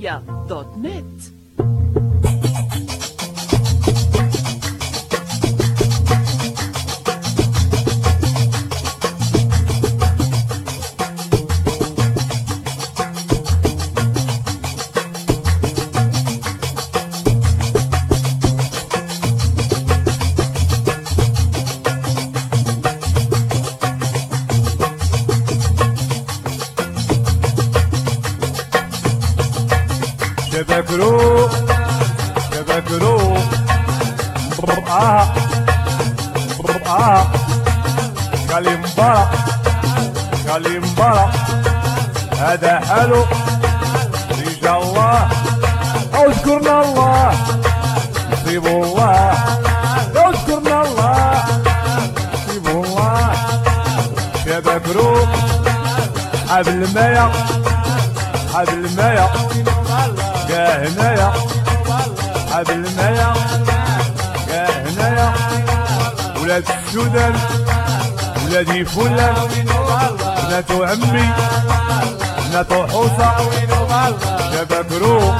العربية.net. شبكرو شبكرو كاليمبارا كاليمبارا هذا حلو رجال الله او ذكرنا الله نصيب الله او ذكرنا الله نصيب الله شبكرو حبل المايا حبل المايا يا هنايا حبل المايا يا هنايا ولاد السودان ولادي فلان بناتو عمي بناتو حوصة شباب روح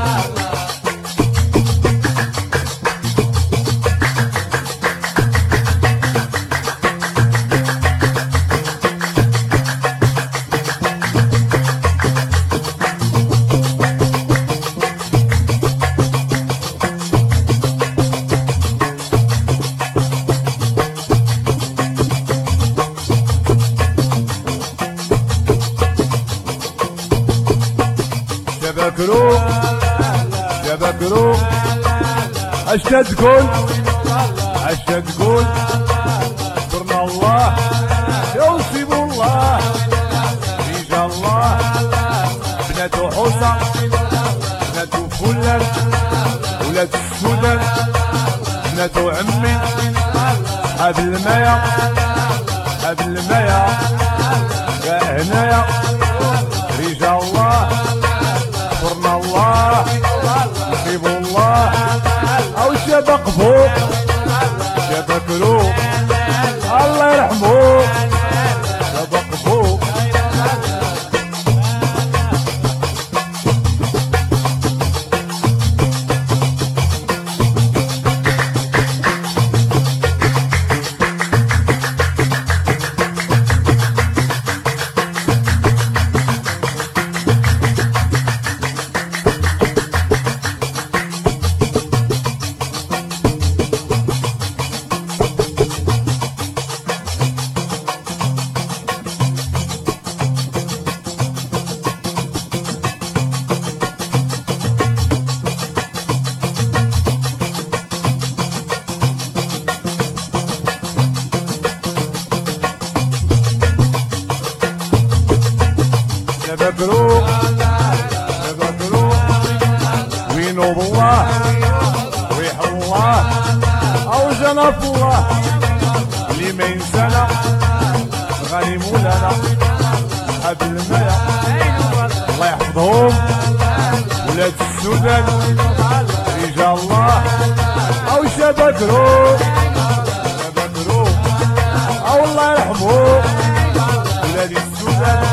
شبكرو شبكرو اش تقول اش تقول ذكرنا الله يوصيب الله رجال الله بناتو حوصة بناتو فلان ولاد السودان بناتو عمي حبل المايا حبل المايا يا هنايا رجال الله ذكرنا الله نصيب الله او شبك فوق شبك روح الله يرحمه شبك فوق شبكرو شبكرو وينو بالله ويح الله او جنف الله اللي ما ينسانا غني مولانا حبل المايا الله يحفظهم ولاد السودان رجال الله او شبكرو شبكرو او الله يرحمه ولاد السودان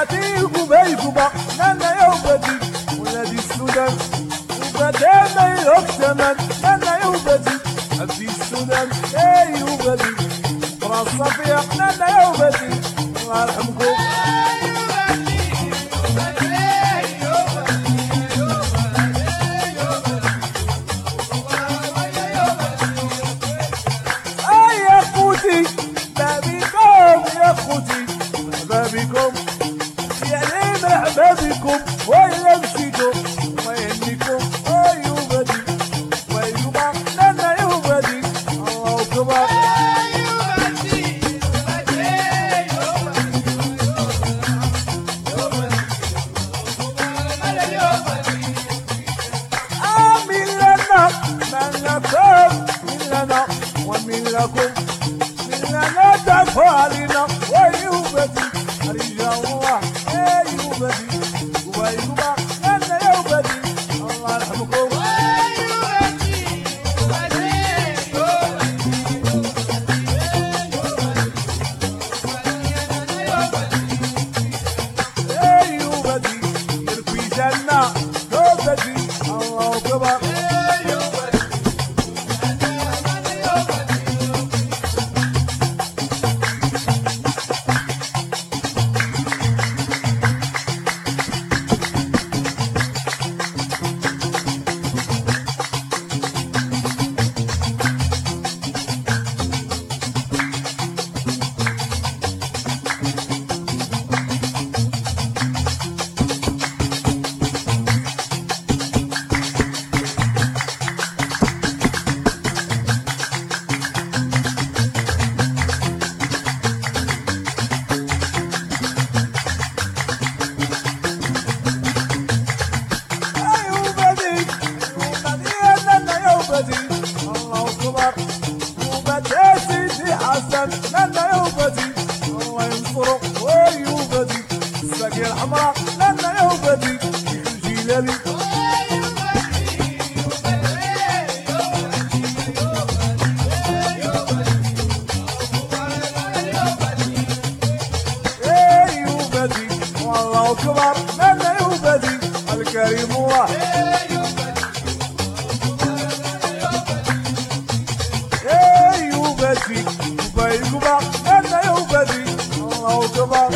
ولادي قبيقبة لنا يوبدي ولادي السودان وبدانا يهتمن لنا يوبدي عبدي السودان اي يوبدي راس صفيق لنا يوبدي الله يرحمكم بكم ويا مشيتم ويهنيكم ويوبدي ويوبا لنا يوبدي الله أكبر آمين لنا من لكم من لنا ومن لكم من لنا تفعلنا ويوبدي رجال الله يوبدي ويوبا لنا يوبدي الله يرحمكم يوبدي يربي جنة يوبدي الله أكبر الله أكبر وبدي سيدي حسن لنا يوبدي الله ينصره ويوبدي الساقية الحمراء لنا يوبدي الجيلاني يوبدي والله أكبر لنا يوبدي الكريم الله يوبدي وبيقبع لنا يوبدي الله أكبر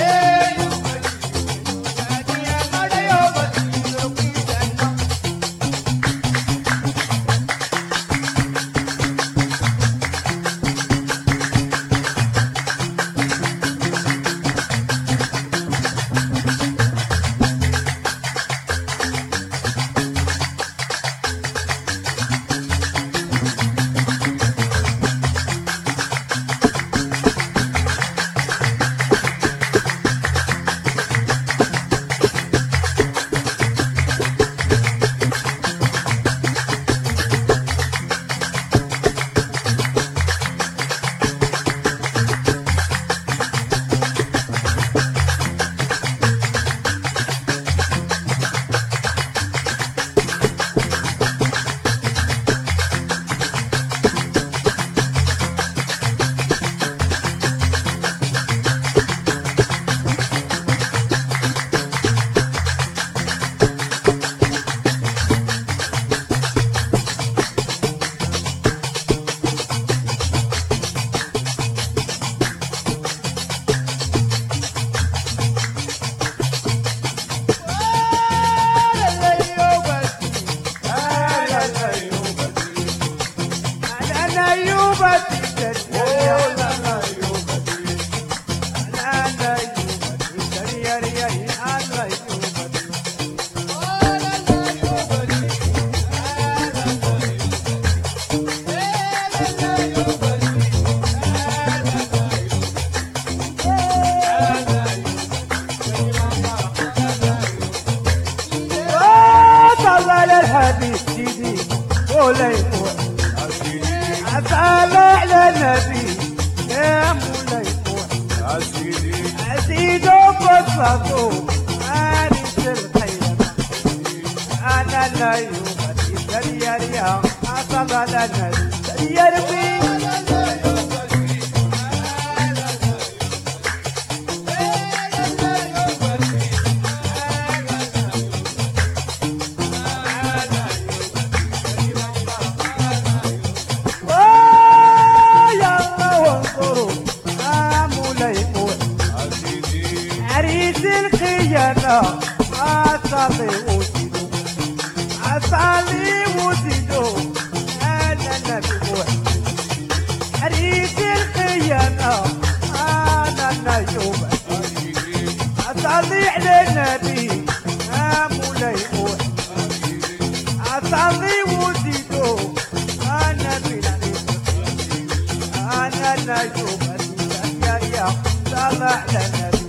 أطلع للنبي يا مولاي أزيد وبسطه أنس الخير أنا لا يوبدي سريا أطلع للنبي يرمي عريس الخيانة عصالي وزيدو عصالي وزيدو أنا نبي وحدي عريس الخيانة أنا نيوم عصالي على النبي مولاي وحدي عصالي وزيدو أنا بلادي أنا نيوم يا صلى على النبي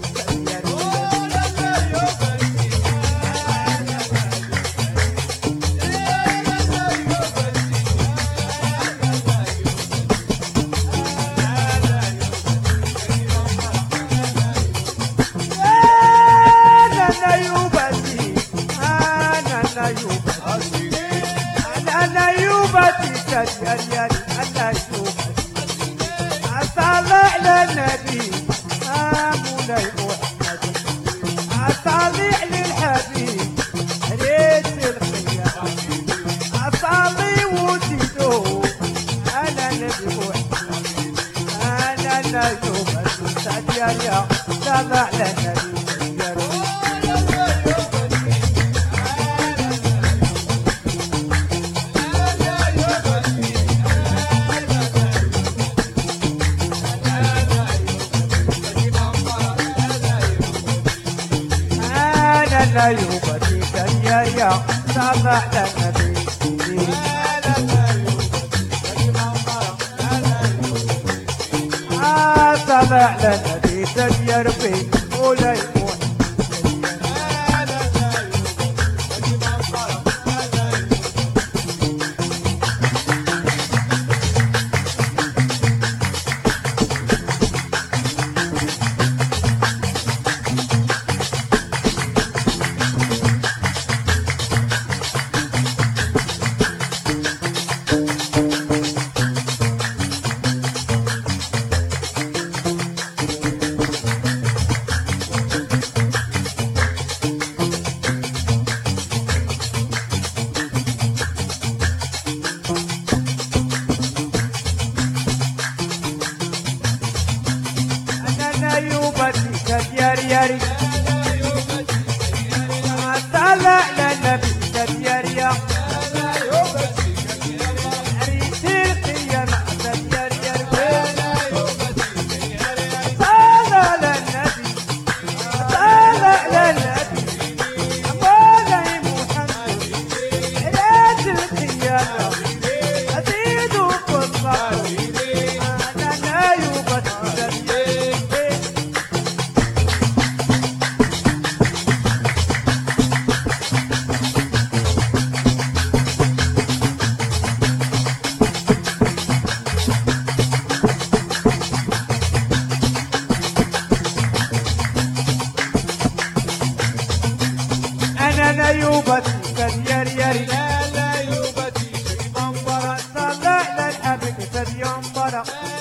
لا يبدي يا صلى على النبي صلى على النبي يا ربي مولاي ياري طلع للنبي تدياريا عريس القيامة تدياريا طلع للنبي طلع للنبي مولاي محمد عريس القيامة أزيد قصته أنا لا يبدل لا يبدي فدياري لا يبدي منبرة صلى على الحبيب فديانبرة